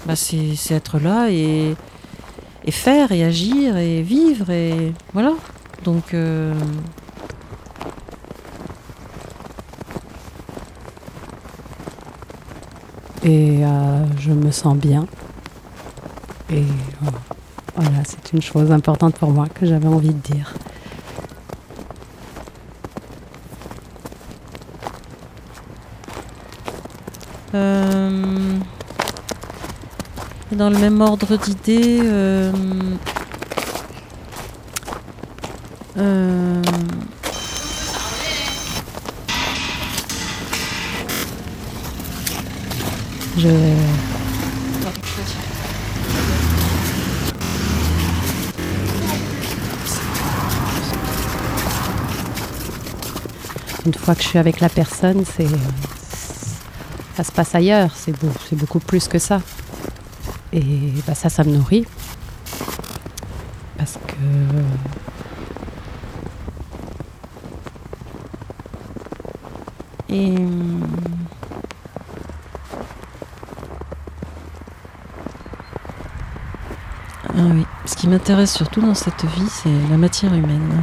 c'est être là et faire et agir et vivre et voilà. Donc Et je me sens bien. Et voilà, c'est une chose importante pour moi que j'avais envie de dire. dans le même ordre d'idées, Une fois que je suis avec la personne, ça se passe ailleurs, c'est beaucoup plus que ça. Et ça me nourrit. Parce que et oui, ce qui m'intéresse surtout dans cette vie, c'est la matière humaine.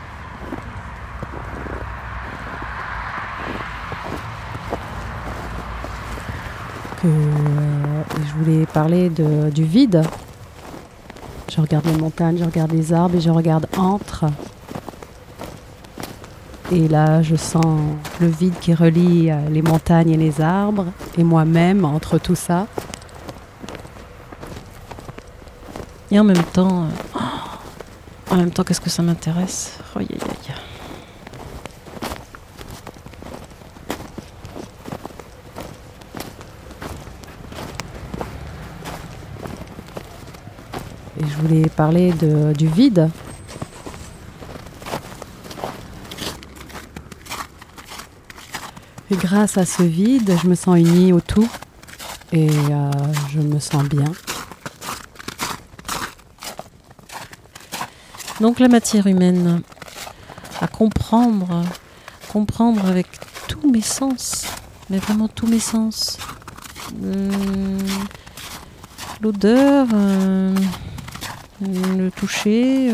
Je voulais parler du vide. Je regarde les montagnes, je regarde les arbres et je regarde entre. Et là, je sens le vide qui relie les montagnes et les arbres et moi-même entre tout ça. Et en même temps, qu'est-ce que ça m'intéresse. Oh, aïe, aïe. Et je voulais parler du vide. Et grâce à ce vide, je me sens unie au tout et je me sens bien. Donc la matière humaine, à comprendre avec tous mes sens, mais vraiment tous mes sens. L'odeur, le toucher,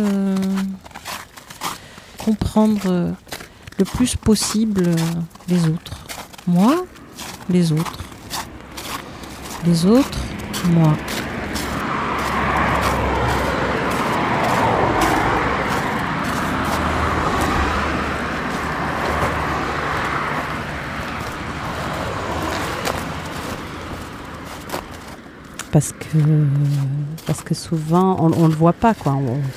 comprendre le plus possible les autres. Moi, les autres. Les autres, moi. Parce que souvent, on ne le voit pas, quoi.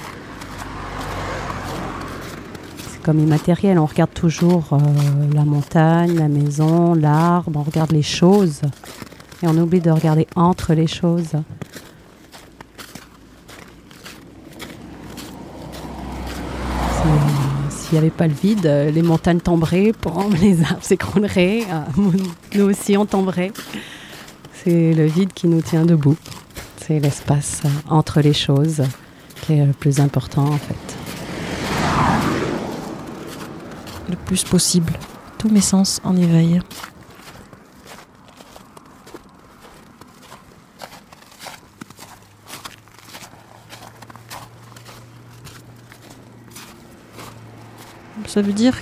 C'est comme immatériel. On regarde toujours la montagne, la maison, l'arbre. On regarde les choses. Et on oublie de regarder entre les choses. S'il n'y avait pas le vide, les montagnes tomberaient, les arbres s'écrouleraient. Nous aussi, on tomberait. C'est le vide qui nous tient debout. C'est l'espace entre les choses qui est le plus important, en fait. Le plus possible. Tous mes sens en éveil. Ça veut dire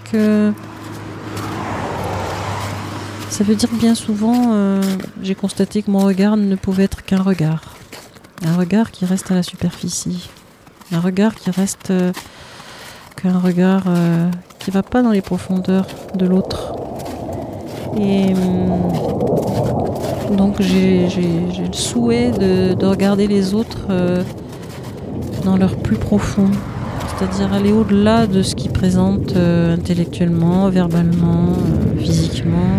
bien souvent, j'ai constaté que mon regard ne pouvait être qu'un regard. Un regard qui reste à la superficie. Un regard qui reste qu'un regard qui ne va pas dans les profondeurs de l'autre. Et donc j'ai le souhait de regarder les autres dans leur plus profond. C'est-à-dire aller au-delà de ce qu'ils présentent intellectuellement, verbalement, physiquement.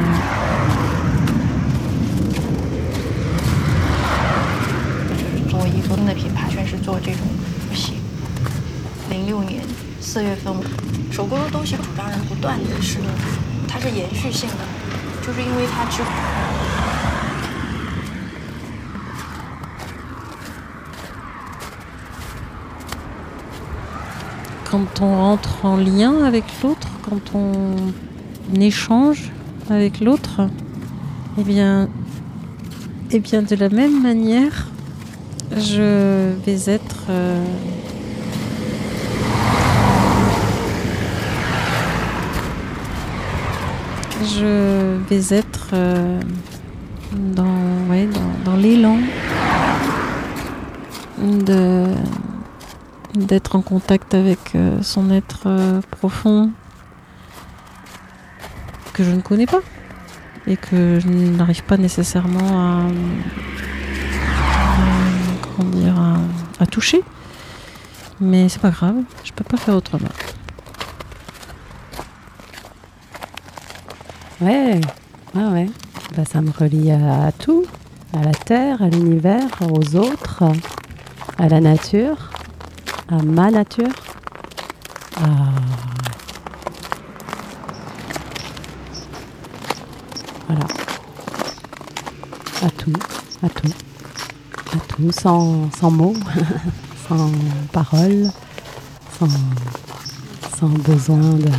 作为一个的品牌，全是做这种鞋。06年4月份，手工的东西主张人不断的是，它是延续性的，就是因为它之。 Quand on rentre en lien avec l'autre, quand on échange avec l'autre, eh bien, Eh bien, de la même manière, je vais être dans l'élan d'être en contact avec son être profond que je ne connais pas et que je n'arrive pas nécessairement à toucher. Mais c'est pas grave, je peux pas faire autrement. Ouais. Bah, ça me relie à tout, à la terre, à l'univers, aux autres, à la nature, à ma nature. Voilà. À tout, sans mots, sans paroles, sans besoin de...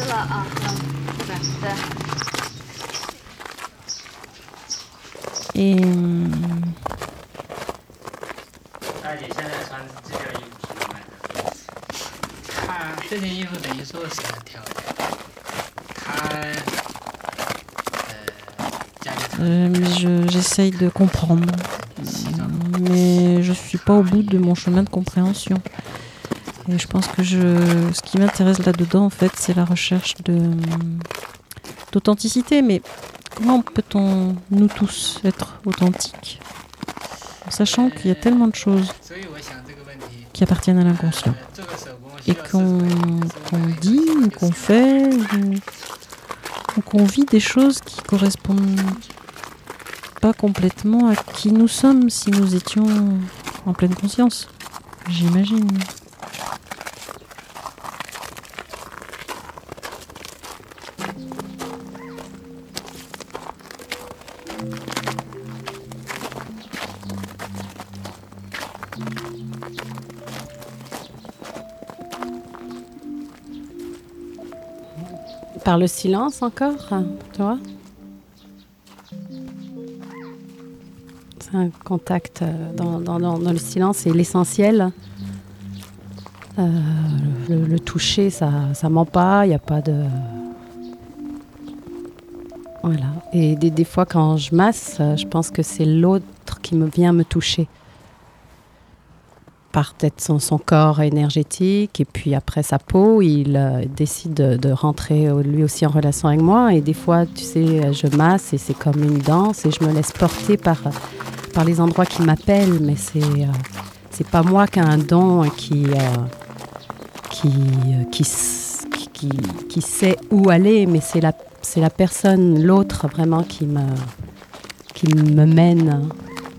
Et 大姐现在穿这件衣服是买的，她这件衣服等于说是很挑的，她 j'essaye de comprendre, mais je suis pas au bout de mon chemin de compréhension. Et je pense que ce qui m'intéresse là-dedans, en fait, c'est la recherche d'authenticité. Mais comment peut-on, nous tous, être authentiques, en sachant qu'il y a tellement de choses qui appartiennent à l'inconscient et qu'on dit, ou qu'on fait, ou qu'on vit des choses qui correspondent pas complètement à qui nous sommes si nous étions en pleine conscience, j'imagine. Par le silence encore, tu vois. C'est un contact dans le silence, c'est l'essentiel. Le toucher, ça ment pas, il n'y a pas de... Voilà. Et des fois, quand je masse, je pense que c'est l'autre qui vient me toucher. Par peut-être son corps énergétique et puis après sa peau, il décide de rentrer lui aussi en relation avec moi. Et des fois, tu sais, je masse et c'est comme une danse et je me laisse porter par les endroits qui m'appellent. Mais c'est pas moi qui a un don qui sait où aller, mais c'est la personne, l'autre vraiment qui me mène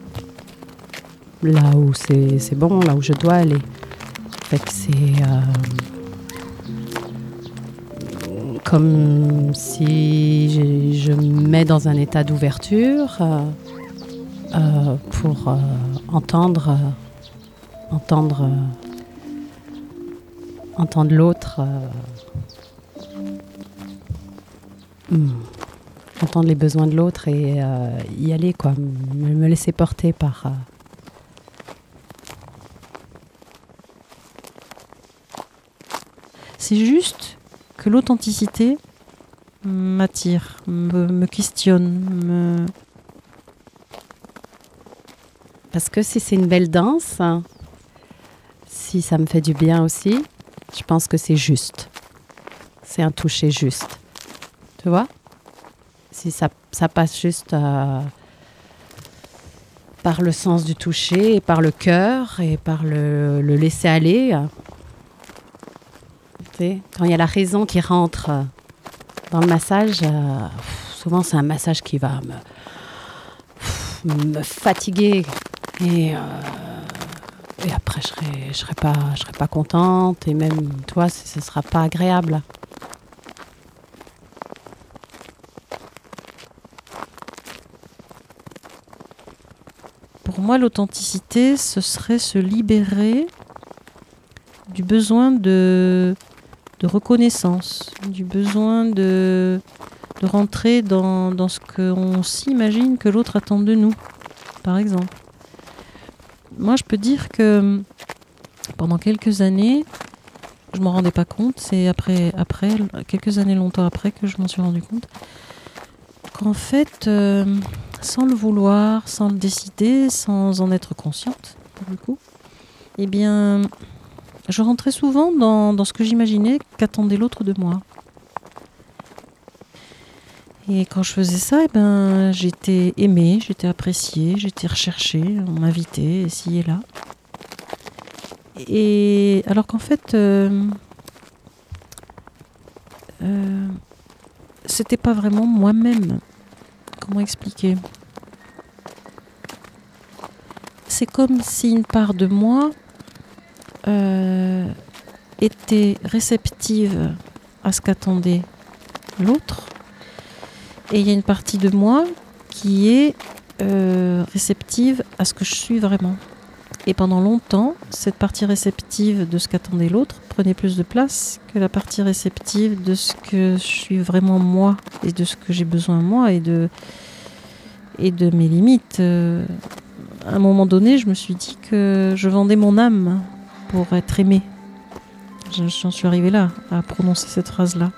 là où c'est bon, là où je dois aller. Fait que c'est comme si je me mets dans un état d'ouverture pour entendre l'autre, entendre les besoins de l'autre et y aller, quoi, me laisser porter par... C'est juste que l'authenticité m'attire, me questionne, Parce que si c'est une belle danse, si ça me fait du bien aussi, je pense que c'est juste. C'est un toucher juste. Tu vois ? Si ça passe juste par le sens du toucher, et par le cœur, et par le laisser aller. Tu sais, quand il y a la raison qui rentre dans le massage, souvent c'est un massage qui va me fatiguer. Et après, je serai pas contente. Et même, toi, ce sera pas agréable. Pour moi, l'authenticité, ce serait se libérer du besoin de reconnaissance, du besoin de rentrer dans ce qu'on s'imagine que l'autre attend de nous. par exemple. Moi, je peux dire que pendant quelques années, je m'en rendais pas compte. C'est après, quelques années longtemps après que je m'en suis rendu compte qu'en fait, sans le vouloir, sans le décider, sans en être consciente, pour le coup, eh bien, je rentrais souvent dans ce que j'imaginais qu'attendait l'autre de moi. Et quand je faisais ça, eh ben, j'étais aimée, j'étais appréciée, j'étais recherchée, on m'invitait ici et là. Et alors qu'en fait, c'était pas vraiment moi-même. Comment expliquer ? C'est comme si une part de moi était réceptive à ce qu'attendait l'autre. Et il y a une partie de moi qui est réceptive à ce que je suis vraiment. Et pendant longtemps, cette partie réceptive de ce qu'attendait l'autre prenait plus de place que la partie réceptive de ce que je suis vraiment moi et de ce que j'ai besoin moi et de mes limites. À un moment donné, je me suis dit que je vendais mon âme pour être aimée. J'en suis arrivée là, à prononcer cette phrase-là.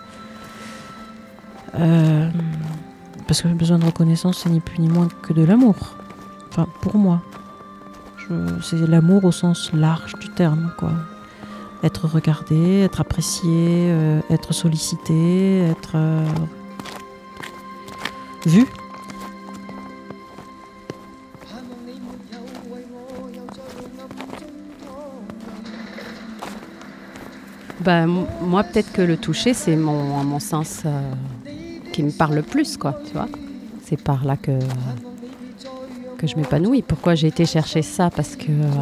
Parce que le besoin de reconnaissance, c'est ni plus ni moins que de l'amour. Enfin, pour moi. C'est l'amour au sens large du terme, quoi. Être regardé, être apprécié, être sollicité, être vu. Moi, peut-être que le toucher, c'est mon sens qui me parle le plus, quoi, tu vois. C'est par là que je m'épanouis. Pourquoi j'ai été chercher ça ? Parce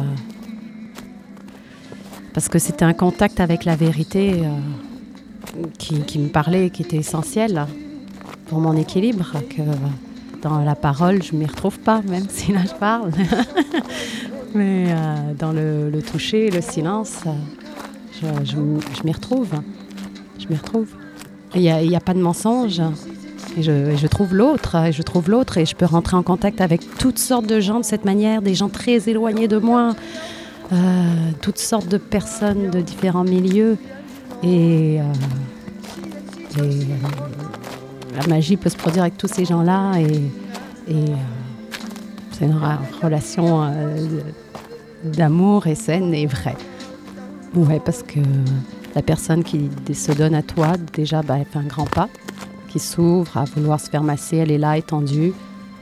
que c'était un contact avec la vérité qui me parlait, qui était essentiel pour mon équilibre, que dans la parole, je ne m'y retrouve pas, même si là je parle. Mais dans le toucher, le silence, je m'y retrouve. Je m'y retrouve. Il n'y a pas de mensonge. Et je trouve l'autre, et je peux rentrer en contact avec toutes sortes de gens de cette manière, des gens très éloignés de moi, toutes sortes de personnes de différents milieux. Et la magie peut se produire avec tous ces gens-là, et c'est une relation d'amour et saine et vraie. Ouais, parce que la personne qui se donne à toi, déjà, elle fait un grand pas, qui s'ouvre à vouloir se faire masser, elle est là, étendue.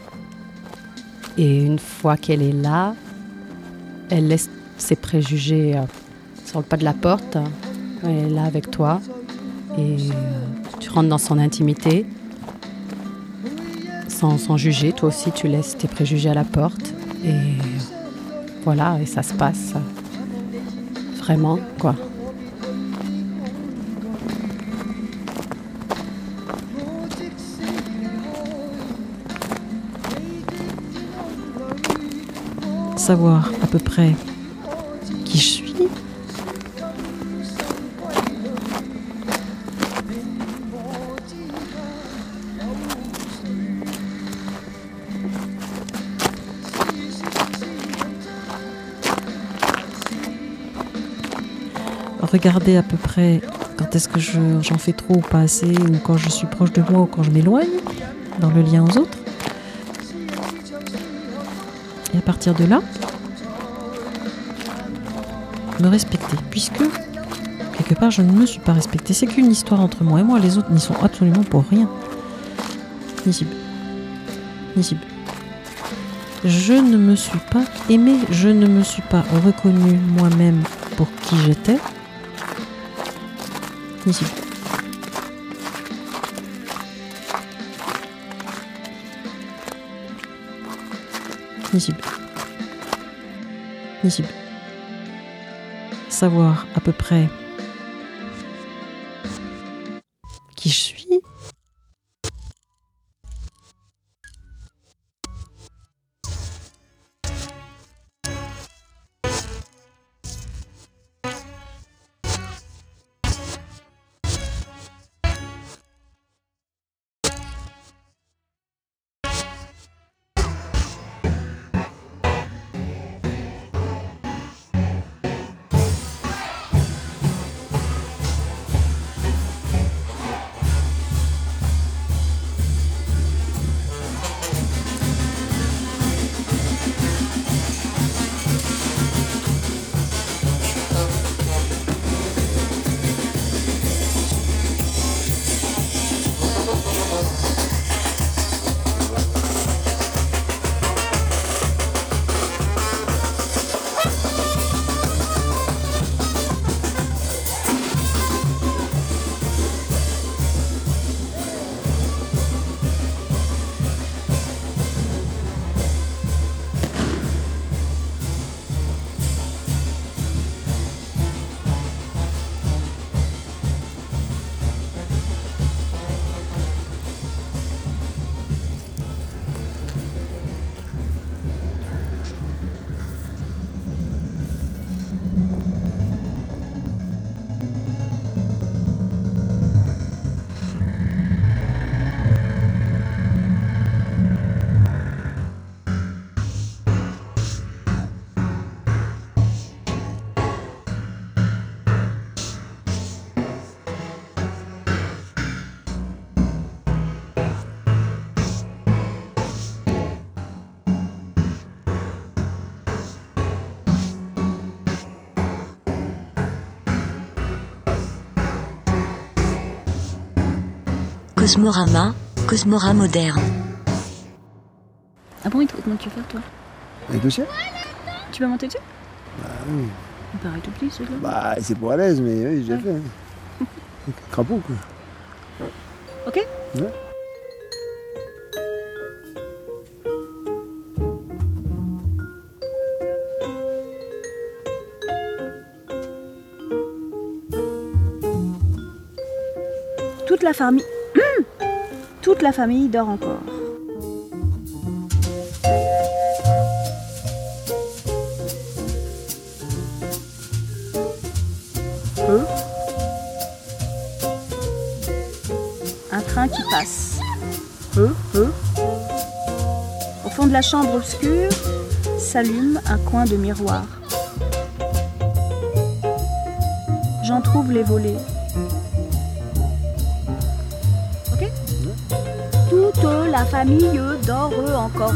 Et une fois qu'elle est là, elle laisse ses préjugés sur le pas de la porte. Elle est là avec toi. Et tu rentres dans son intimité, sans juger. Toi aussi, tu laisses tes préjugés à la porte. Et voilà, et ça se passe vraiment, quoi. Savoir à peu près qui je suis, regarder à peu près quand est-ce que j'en fais trop ou pas assez, ou quand je suis proche de moi ou quand je m'éloigne dans le lien aux autres. Et à partir de là, me respecter, puisque quelque part je ne me suis pas respectée. C'est qu'une histoire entre moi et moi, les autres n'y sont absolument pour rien. Ni cible. Je ne me suis pas aimée, je ne me suis pas reconnue moi-même pour qui j'étais. Ni cible. Savoir à peu près qui je suis, Cosmorama, Cosmora moderne. Ah bon, comment tu veux faire toi? Avec le chien? Tu peux monter dessus? Bah oui. Il paraît tout petit celui-là. Bah c'est pour à l'aise, mais oui, j'ai fait. Crapaud quoi. Ok. Ouais. Toute la famille dort encore. Un train qui passe. Au fond de la chambre obscure s'allume un coin de miroir. J'en trouve les volets. Toute la famille dort encore.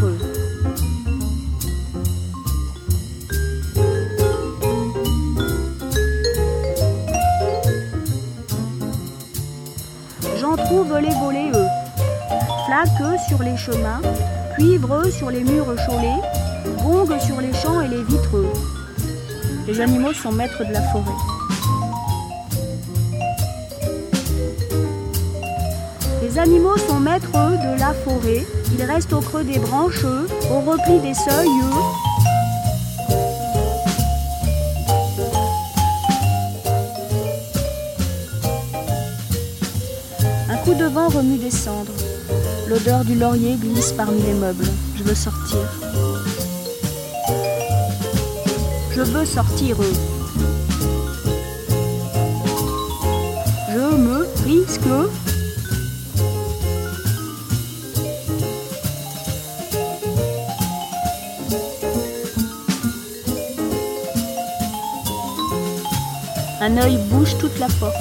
J'en trouve les volets, flaques sur les chemins, cuivre sur les murs chaulés, gong sur les champs et les vitres. Les animaux sont maîtres de la forêt. Les animaux sont maîtres de la forêt, ils restent au creux des branches, au repli des seuils. Un coup de vent remue des cendres, l'odeur du laurier glisse parmi les meubles. Je veux sortir. Je veux sortir. Je me risque. Un œil bouge toute la porte.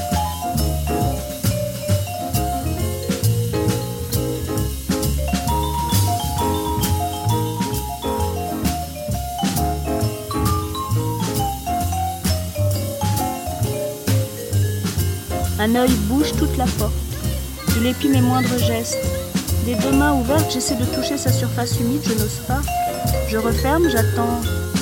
Un œil bouge toute la porte. Il épie mes moindres gestes. Des deux mains ouvertes, j'essaie de toucher sa surface humide, je n'ose pas. Je referme, j'attends.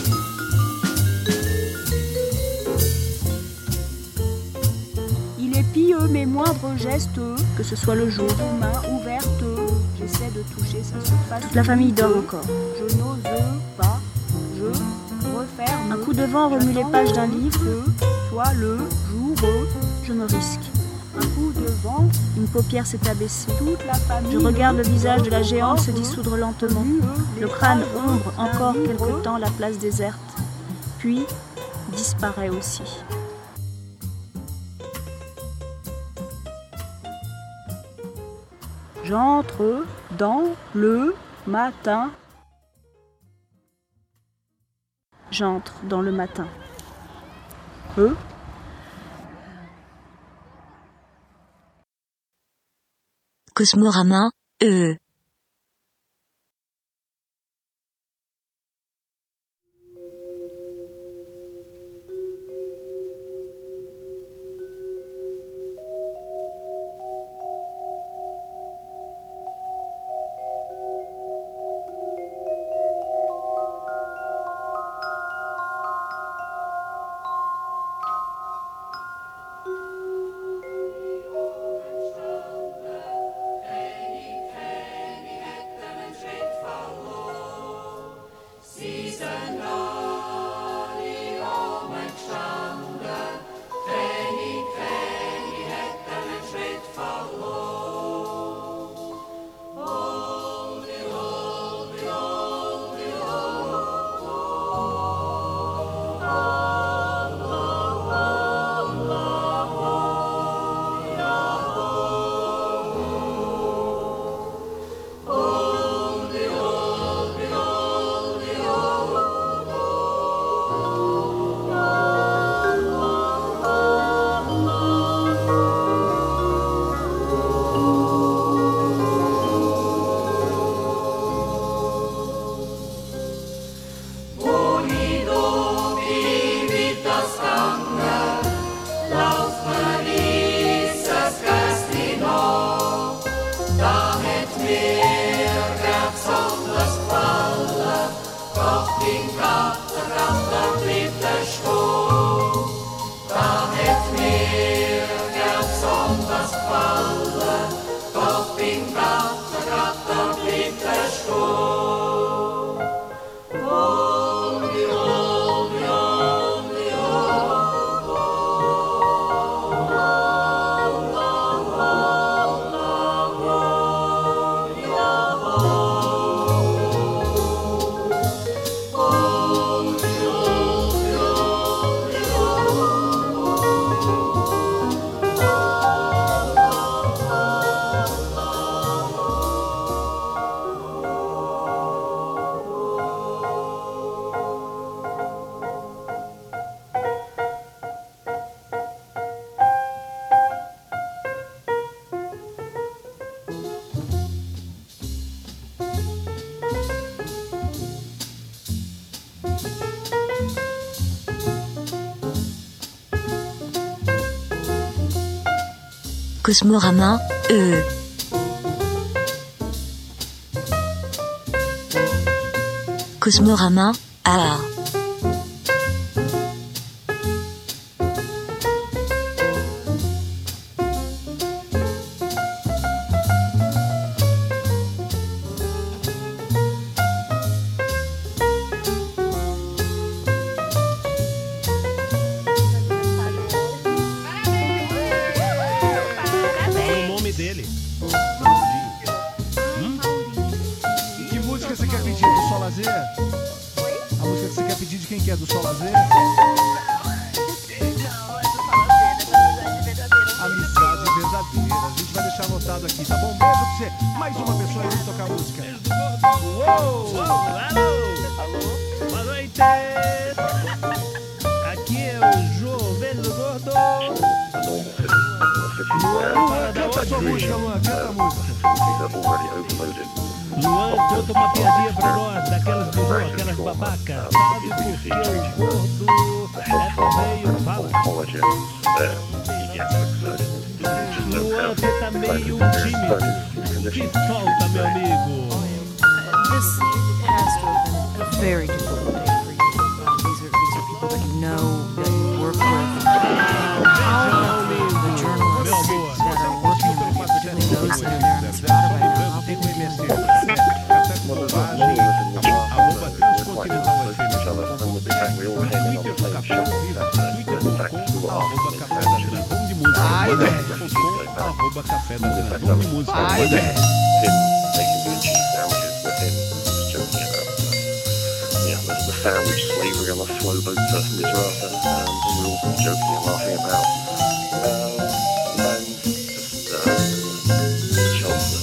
Mes moindres gestes, que ce soit le jour, main ouverte, j'essaie de toucher sa surface. Toute la famille dort encore. Je n'ose pas, je referme. Un coup de vent remue les pages d'un livre, soit le jour, je me risque. Un coup de vent, une paupière s'est abaissée. Toute la famille. Je regarde le visage de la géante se dissoudre lentement. Le crâne ombre encore quelque temps la place déserte, puis disparaît aussi. J'entre dans le matin. J'entre dans le matin. Cosmorama, Cosmorama, Cosmorama, Luan, conta uma piadinha pra nós, daquelas de rua, aquelas babacas. Sabe por que o gordo é meio fala? Luan, você tá meio tímido. Te solta, meu amigo. This has to have been a very difficult day for you. These are people that you know, that you work with. How the journalists that are working with you, particularly those that are there in this battle right now, how they would the sandwich slavery on the slow boat to Misrata, and we were all joking and laughing about. And just Chelmsford.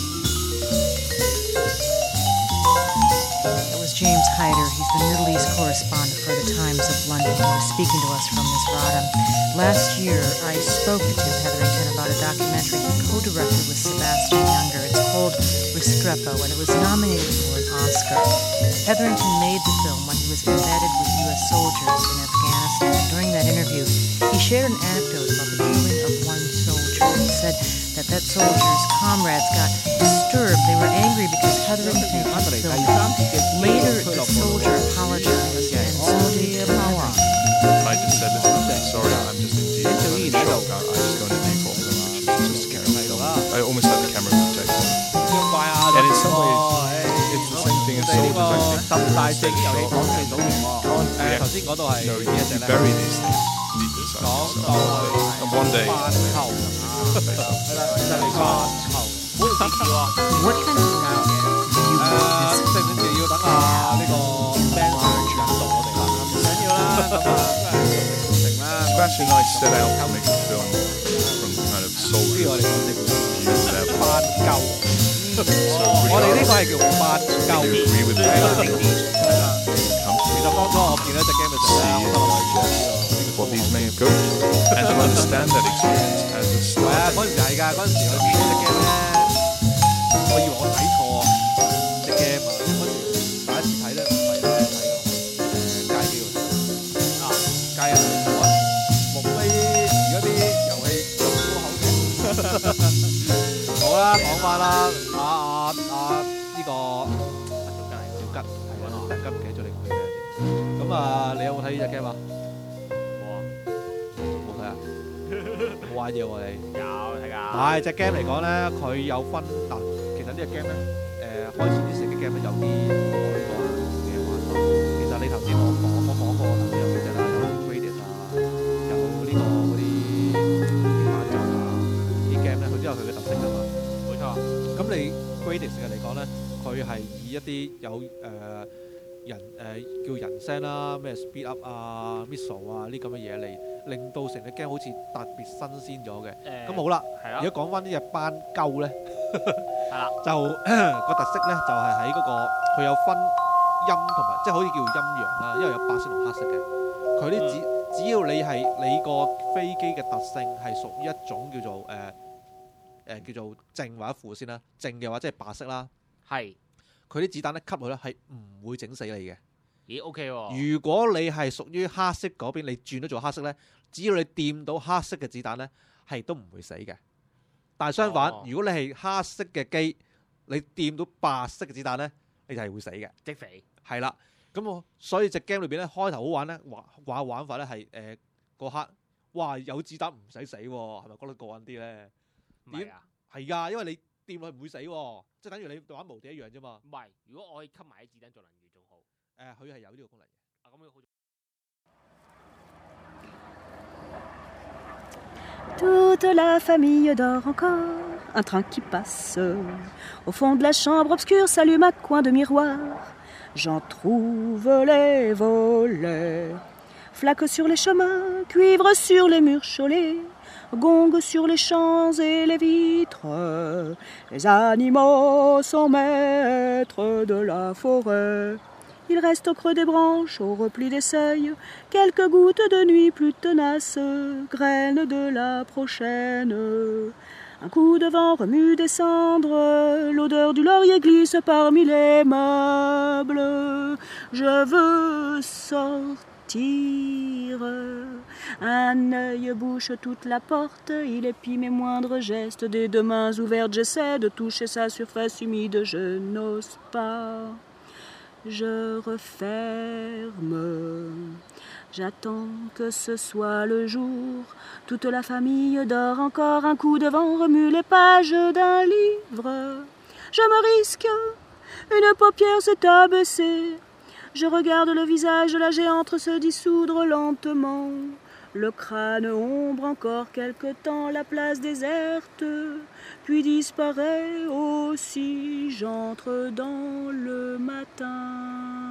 That was James Hyder. He's the Middle East correspondent for the Times of London. He was speaking to us from Misrata. Last year, I spoke to Tim Hetherington about a documentary he co-directed with Sebastian Younger. It's called Restrepo, and it was nominated for an Oscar. Hetherington made the film when he was embedded with U.S. soldiers in Afghanistan. During that interview, he shared an anecdote about the killing of one soldier. He said that soldier's comrades got disturbed. They were angry because Hetherington had filmed it. Later, the soldier apologized and so did Hetherington. I just said, listen, I'm sorry, I'm just in deep shock. I just go into default, which is just scary. I almost had the camera protected. And in some ways, it's the same thing as soldiers, I think. No, you bury these things deep inside yourself. And one day, What kind of route do you Sebastian and I set out to make a film from kind of soldiers' view level. So we agree with me. What these may go through, and to understand that experience as a start. 好啦，講翻啦，呢個小吉係啊，突然間唔記得咗你叫咩名。咁啊，你有冇睇呢隻 game 啊？冇睇啊？冇玩嘢喎你？有睇㗎。係隻 game 嚟講咧，佢有分嗱，其實呢隻 game 咧，開始啲食嘅 game 咧有啲改過嘅玩法。其實你頭先我講過頭先有幾隻啦，有 Graded 啊，有呢個嗰啲反奏啊，啲 game 咧佢都有佢嘅特色㗎嘛。冇錯。咁你 Graded 嘅嚟講咧，佢係以一啲有叫人聲啦，咩 speed up 啊、missile 啊呢咁嘅嘢嚟，令到成隻 game 好似特別新鮮咗嘅。咁好啦，如果講翻呢隻斑鳩咧，係啦，就個特色咧就係喺嗰個佢有分陰同埋，即係好似叫陰陽啦，因為有白色同黑色嘅。佢啲只要你係你個飛機嘅特性係屬於一種叫做叫做正或者負先啦，正嘅話即係白色啦，係。佢啲子彈咧吸落咧係唔會整死你嘅。咦 ？OK 喎。如果你係屬於黑色嗰邊，你轉咗做黑色咧，只要你掂到黑色嘅子彈咧，係都唔會死嘅。 但係相反，如果你係黑色嘅機，你掂到白色嘅子彈咧，你就係會死嘅。 即肥係啦，咁所以隻 game 裏邊咧開頭好玩咧，玩法咧係嗰刻，哇有子彈唔使死喎，係咪覺得過癮啲咧？ 唔係啊， 係㗎，因為你掂落去唔會死喎，即係等於你玩無敵一樣啫嘛。 唔係，如果我可以吸埋啲子彈做能源仲好。 佢係有呢個功能嘅。 咁樣好。 Toute la famille dort encore, un train qui passe. Au fond de la chambre obscure s'allume un coin de miroir. J'en trouve les volets. Flaques sur les chemins, cuivre sur les murs chaulés, gong sur les champs et les vitres. Les animaux sont maîtres de la forêt. Il reste au creux des branches, au repli des seuils, quelques gouttes de nuit plus tenaces, graines de la prochaine. Un coup de vent remue des cendres, l'odeur du laurier glisse parmi les meubles. Je veux sortir. Un œil bouche toute la porte, il épie mes moindres gestes, des deux mains ouvertes j'essaie de toucher sa surface humide, je n'ose pas. Je referme, j'attends que ce soit le jour. Toute la famille dort encore, un coup de vent remue les pages d'un livre. Je me risque, une paupière s'est abaissée. Je regarde le visage de la géante se dissoudre lentement. Le crâne ombre encore quelque temps la place déserte, puis disparaît aussi, j'entre dans le matin.